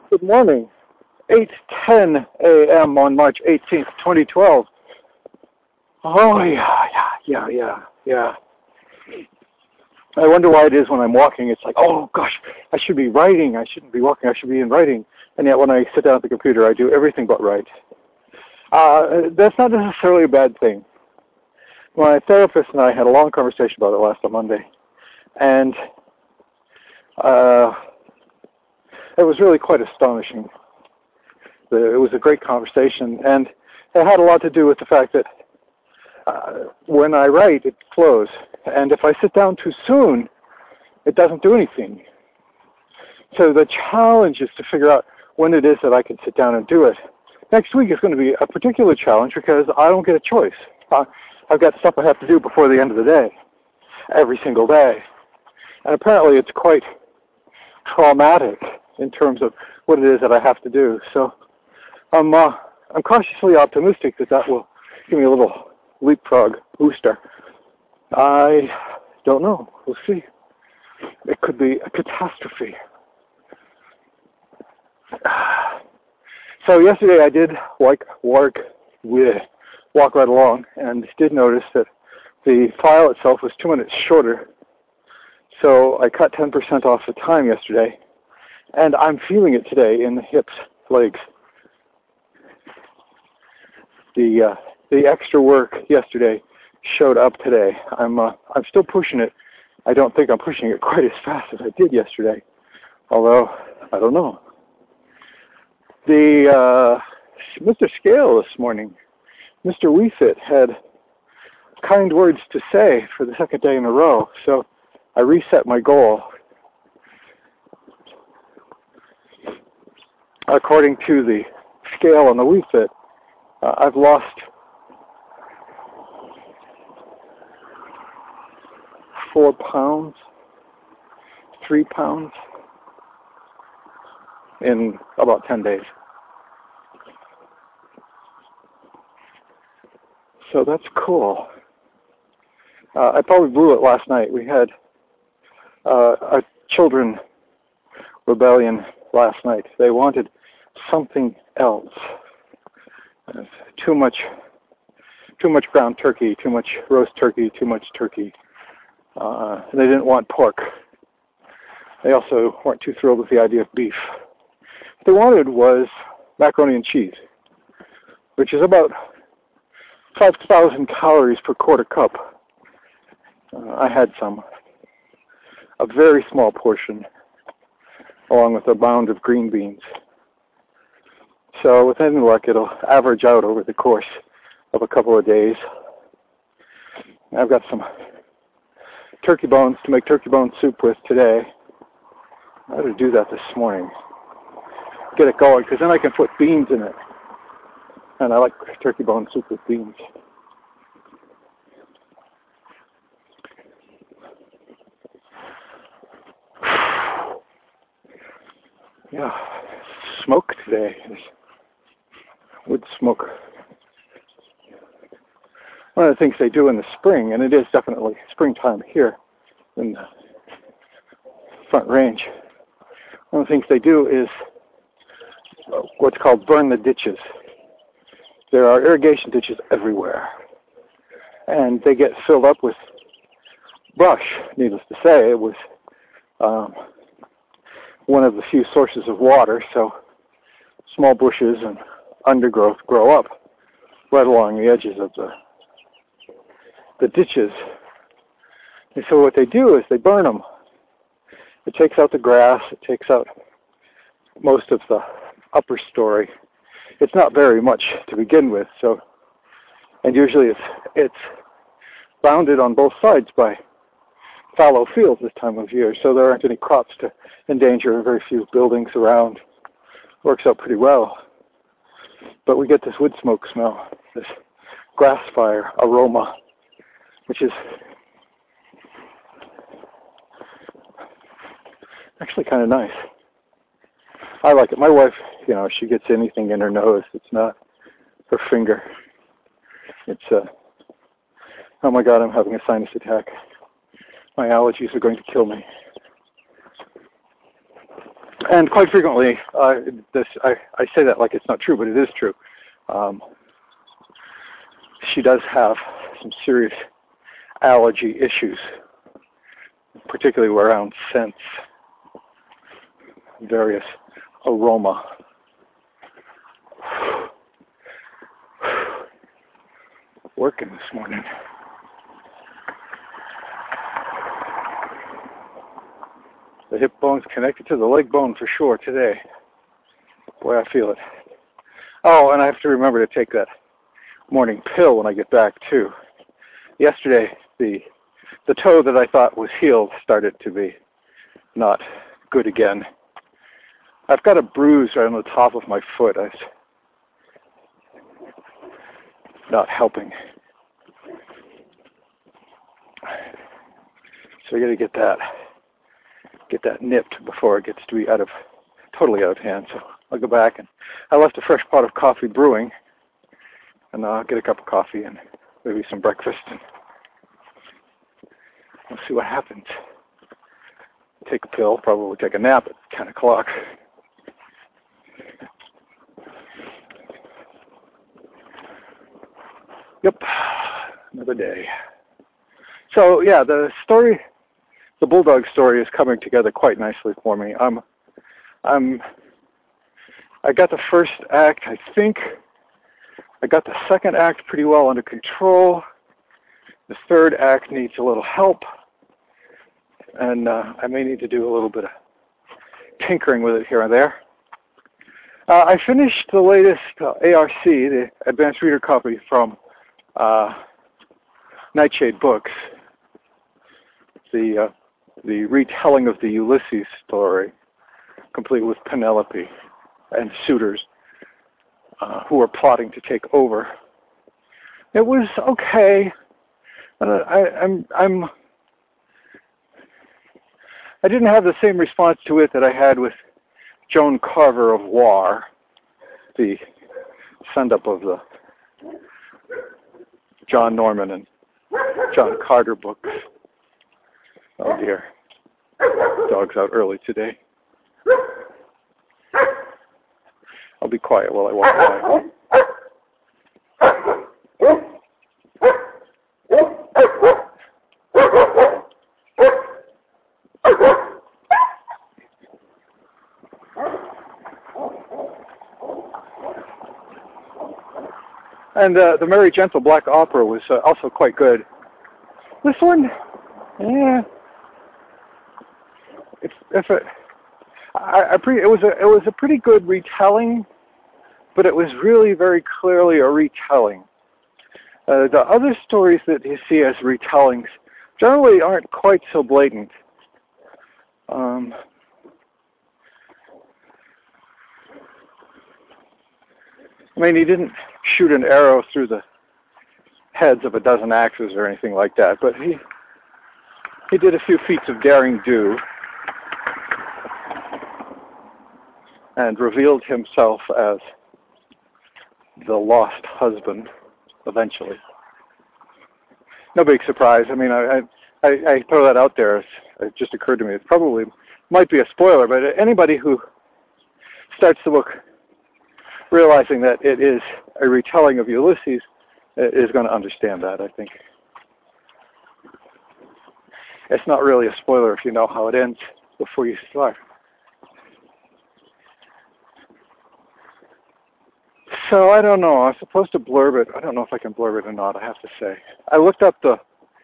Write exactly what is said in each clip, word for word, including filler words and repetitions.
Good morning. eight ten a m on March eighteenth, twenty twelve. Oh, yeah, yeah, yeah, yeah, yeah. I wonder why it is when I'm walking, it's like, oh, gosh, I should be writing. I shouldn't be walking. I should be in writing. And yet when I sit down at the computer, I do everything but write. Uh, that's not necessarily a bad thing. My therapist and I had a long conversation about it last Monday. And uh, it was really quite astonishing. It was a great conversation, and it had a lot to do with the fact that uh, when I write, it flows. And if I sit down too soon, it doesn't do anything. So the challenge is to figure out when it is that I can sit down and do it. Next week is going to be a particular challenge because I don't get a choice. Uh, I've got stuff I have to do before the end of the day, every single day. And apparently it's quite traumatic in terms of what it is that I have to do. So I'm, uh, I'm cautiously optimistic that that will give me a little leapfrog booster. I don't know. We'll see. It could be a catastrophe. So yesterday I did walk, walk, walk right along and did notice that the file itself was two minutes shorter. So I cut ten percent off the time yesterday, and I'm feeling it today in the hips, legs. The uh, the extra work yesterday showed up today. I'm uh, I'm still pushing it. I don't think I'm pushing it quite as fast as I did yesterday, although I don't know. The uh, Mister Scale this morning, Mister WeFit had kind words to say for the second day in a row, so I reset my goal. According to the scale on the WeFit, uh, I've lost four pounds, three pounds in about ten days. So that's cool. Uh, I probably blew it last night. We had uh, a children rebellion last night. They wanted something else. Uh, too much, too much ground turkey, too much roast turkey, too much turkey. Uh, they didn't want pork. They also weren't too thrilled with the idea of beef. What they wanted was macaroni and cheese, which is about five thousand calories per quarter cup. Uh, I had some. A very small portion, along with a mound of green beans. So with any luck, it'll average out over the course of a couple of days. I've got some turkey bones to make turkey bone soup with today. I ought to do that this morning. Get it going, because then I can put beans in it. And I like turkey bone soup with beans. Yeah, smoke today. Wood smoke. One of the things they do in the spring, and it is definitely springtime here in the Front Range, one of the things they do is what's called burn the ditches. There are irrigation ditches everywhere, and they get filled up with brush. Needless to say, it was um, one of the few sources of water, so small bushes and undergrowth grow up right along the edges of the the ditches. And so what they do is they burn them. It takes out the grass, it takes out most of the upper story. It's not very much to begin with, so and usually it's it's bounded on both sides by fallow fields this time of year, so there aren't any crops to endanger and very few buildings around. Works out pretty well. But we get this wood smoke smell, this grass fire aroma, which is actually kind of nice. I like it. My wife, you know, she gets anything in her nose. It's not her finger. It's, uh, oh my God, I'm having a sinus attack. My allergies are going to kill me. and quite frequently, uh, this I, I say that like it's not true, but it is true. Um, she does have some serious allergy issues, particularly around scents, various aroma. Working this morning. The hip bone's connected to the leg bone for sure today. Boy, I feel it. Oh, and I have to remember to take that morning pill when I get back too. Yesterday, the the toe that I thought was healed started to be not good again. I've got a bruise right on the top of my foot. It's not helping. So I got to get that. get that nipped before it gets to be out of, totally out of hand. So I'll go back, and I left a fresh pot of coffee brewing, and I'll get a cup of coffee and maybe some breakfast, and we'll see what happens. Take a pill, probably take a nap at ten o'clock. Yep, another day. So yeah, the story, the bulldog story is coming together quite nicely for me. I'm, I'm, I got the first act, I think. I got the second act pretty well under control. The third act needs a little help, and uh, I may need to do a little bit of tinkering with it here and there. Uh, I finished the latest uh, A R C, the Advanced Reader Copy from uh, Nightshade Books, the uh, the retelling of the Ulysses story, complete with Penelope and suitors uh, who are plotting to take over. It was okay. Uh, I, I'm I'm I didn't have the same response to it that I had with Joan Carver of War, the send-up of the John Norman and John Carter books. Oh dear. Dog's out early today. I'll be quiet while I walk by. And uh, the Merry Gentle Black Opera was uh, also quite good. This one, yeah, it's if it, I, I pre, it was a it was a pretty good retelling, but it was really very clearly a retelling. Uh, the other stories that you see as retellings generally aren't quite so blatant. Um, I mean, he didn't shoot an arrow through the heads of a dozen axes or anything like that, but he he did a few feats of daring do and revealed himself as the lost husband eventually. No big surprise. I mean, I I, I throw that out there. It just occurred to me. It probably might be a spoiler, but anybody who starts the book realizing that it is a retelling of Ulysses is going to understand that, I think. It's not really a spoiler if you know how it ends before you start. So I don't know. I'm supposed to blurb it. I don't know if I can blurb it or not, I have to say. I looked up the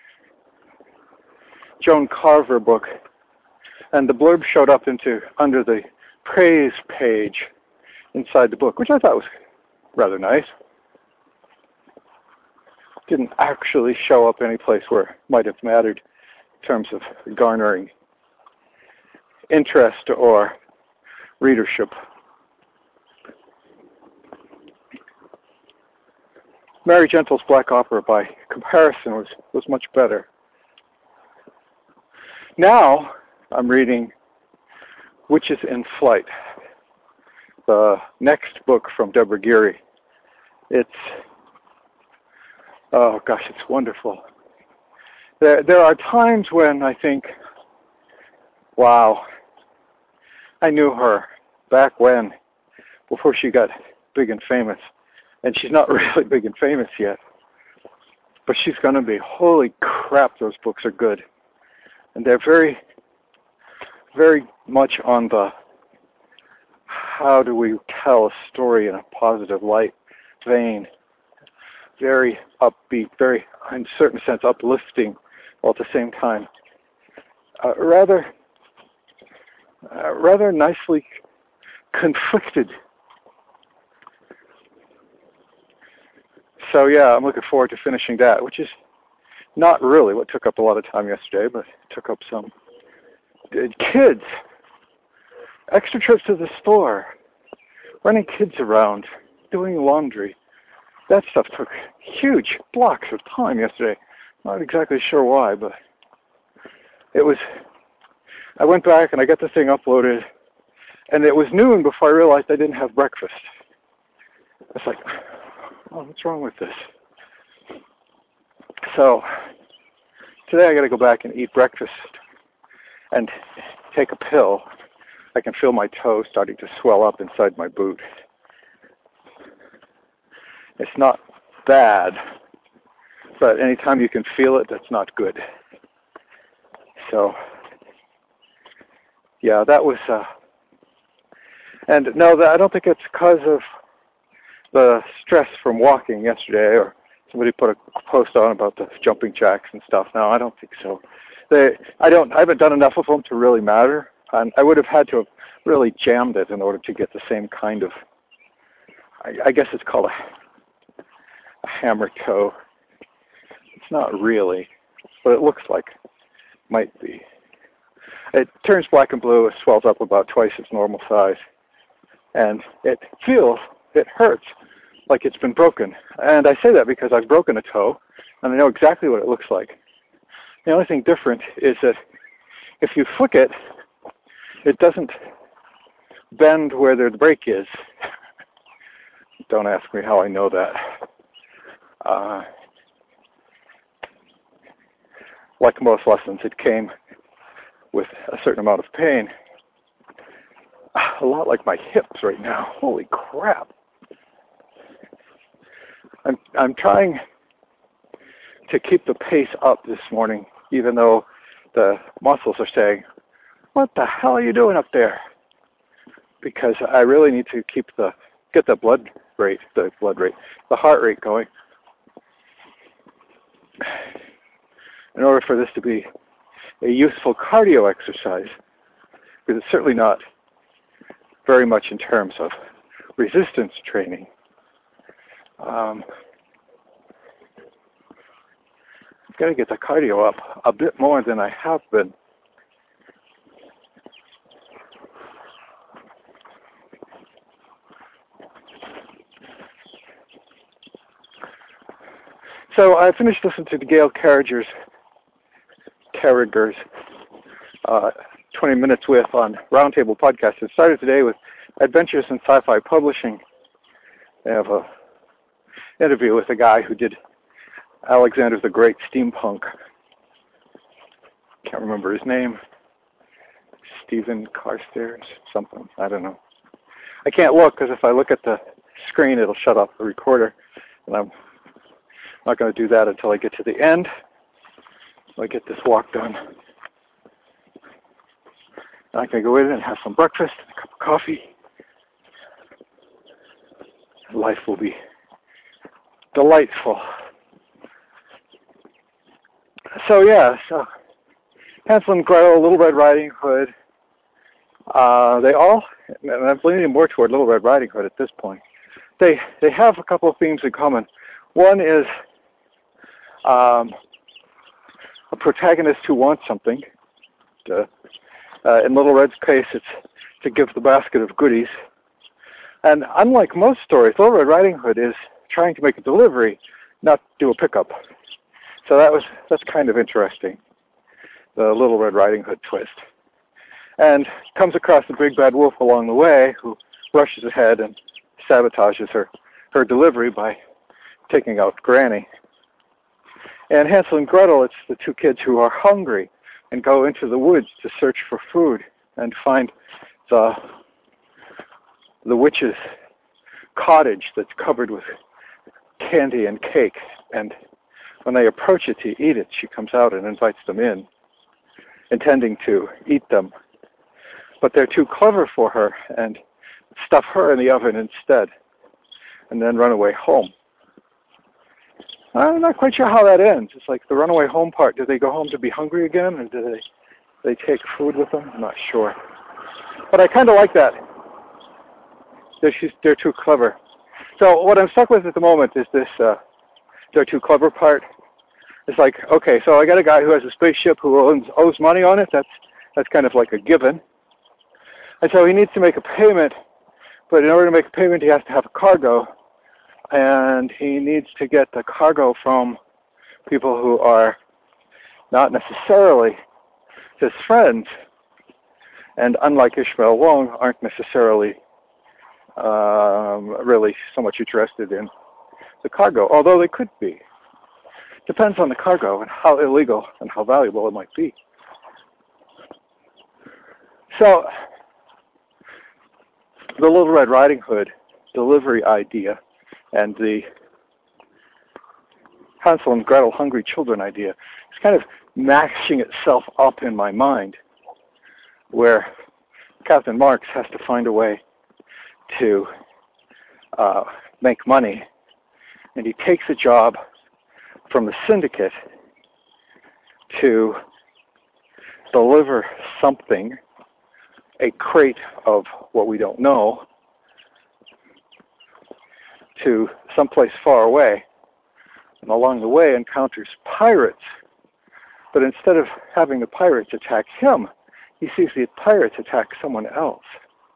Joan Carver book, and the blurb showed up into under the praise page inside the book, which I thought was rather nice. Didn't actually show up any place where it might have mattered in terms of garnering interest or readership. Merry Gentle's Black Opera, by comparison, was, was much better. Now I'm reading Witches in Flight, the next book from Deborah Geary. It's, oh gosh, it's wonderful. There, there are times when I think, wow, I knew her back when, before she got big and famous. And she's not really big and famous yet. But she's going to be. Holy crap, those books are good. And they're very, very much on the how do we tell a story in a positive light vein. Very upbeat, very, in a certain sense, uplifting, while at the same time, uh, rather, uh, rather nicely conflicted. So yeah, I'm looking forward to finishing that, which is not really what took up a lot of time yesterday, but it took up some. Kids, extra trips to the store, running kids around, doing laundry. That stuff took huge blocks of time yesterday. Not exactly sure why, but it was, I went back and I got the thing uploaded, and it was noon before I realized I didn't have breakfast. It's like, oh, what's wrong with this? So today I got to go back and eat breakfast and take a pill. I can feel my toe starting to swell up inside my boot. It's not bad, but anytime you can feel it, that's not good. So, yeah, that was, uh, and no, that, I don't think it's because of the stress from walking yesterday, or somebody put a post on about the jumping jacks and stuff. No, I don't think so. They, I don't, I haven't done enough of them to really matter. And I would have had to have really jammed it in order to get the same kind of, I, I guess it's called a, a hammer toe. It's not really, but it looks like it might be. It turns black and blue, it swells up about twice its normal size. And it feels, it hurts like it's been broken. And I say that because I've broken a toe, and I know exactly what it looks like. The only thing different is that if you flick it, it doesn't bend where the break is. Don't ask me how I know that. Uh, like most lessons, it came with a certain amount of pain. A lot like my hips right now. Holy crap. I'm I'm trying to keep the pace up this morning, even though the muscles are saying, what the hell are you doing up there? Because I really need to keep the, get the blood rate, the blood rate, the heart rate going in order for this to be a useful cardio exercise, because it's certainly not very much in terms of resistance training. Um, I've got to get the cardio up a bit more than I have been. So I finished listening to Gail Carriger's, Carriger's uh, twenty minutes with on Roundtable Podcast. It started today with Adventures in Sci-Fi Publishing. They have a interview with a guy who did Alexander the Great Steampunk. Can't remember his name. Stephen Carstairs, something. I don't know. I can't look because if I look at the screen, it'll shut off the recorder, and I'm not going to do that until I get to the end. So I get this walk done. I can go in and have some breakfast and a cup of coffee. Life will be delightful. So yeah, so Hansel and Gretel, Little Red Riding Hood. Uh, they all, and I'm leaning more toward Little Red Riding Hood at this point. They they have a couple of themes in common. One is um, a protagonist who wants something. To, uh, in Little Red's case, it's to give the basket of goodies. And unlike most stories, Little Red Riding Hood is trying to make a delivery, not do a pickup. So that was that's kind of interesting, the Little Red Riding Hood twist. And comes across the big bad wolf along the way, who rushes ahead and sabotages her, her delivery by taking out Granny. And Hansel and Gretel, it's the two kids who are hungry and go into the woods to search for food and find the the witch's cottage that's covered with candy and cake, and when they approach it to eat it, she comes out and invites them in, intending to eat them. But they're too clever for her and stuff her in the oven instead, and then run away home. I'm not quite sure how that ends. It's like the runaway home part. Do they go home to be hungry again, or do they they take food with them? I'm not sure. But I kind of like that. They're, she's, they're too clever. So what I'm stuck with at the moment is this uh, they're too clever part. It's like, okay, so I got a guy who has a spaceship who owns, owes money on it. That's that's kind of like a given. And so he needs to make a payment, but in order to make a payment, he has to have a cargo. And he needs to get the cargo from people who are not necessarily his friends, and unlike Ishmael Wong, aren't necessarily um, really so much interested in the cargo, although they could be. Depends on the cargo and how illegal and how valuable it might be. So, the Little Red Riding Hood delivery idea and the Hansel and Gretel hungry children idea is kind of mashing itself up in my mind, where Captain Marx has to find a way to uh, make money, and he takes a job from the syndicate to deliver something, a crate of what we don't know, to someplace far away, and along the way encounters pirates. But instead of having the pirates attack him, he sees the pirates attack someone else.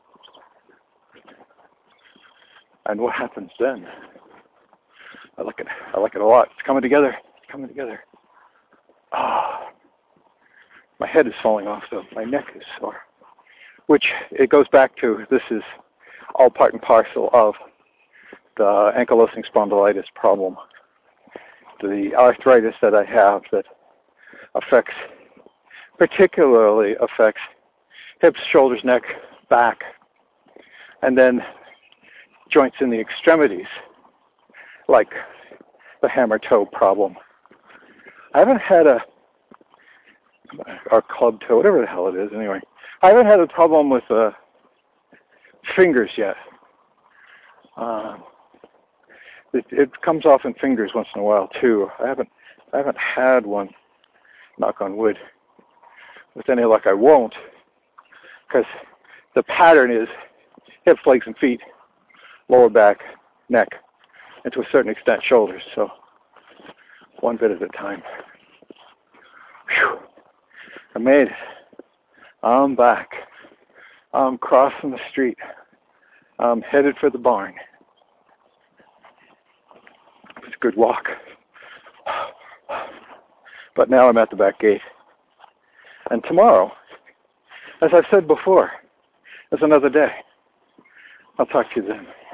And what happens then? I like it. I like it a lot. It's coming together. It's coming together. Ah, my head is falling off, though. My neck is sore. Which it goes back to. This is all part and parcel of the ankylosing spondylitis problem. The arthritis that I have that affects, particularly affects hips, shoulders, neck, back, and then joints in the extremities, like the hammer toe problem. I haven't had a, or club toe, whatever the hell it is anyway. I haven't had a problem with uh, fingers yet. Uh, it, it comes off in fingers once in a while too. I haven't, I haven't had one, knock on wood. With any luck I won't, because the pattern is hips, legs, and feet, lower back, neck, and to a certain extent shoulders, so one bit at a time. Whew. I made it. I'm back. I'm crossing the street. I'm headed for the barn. It's a good walk. But now I'm at the back gate. And tomorrow, as I've said before, is another day. I'll talk to you then.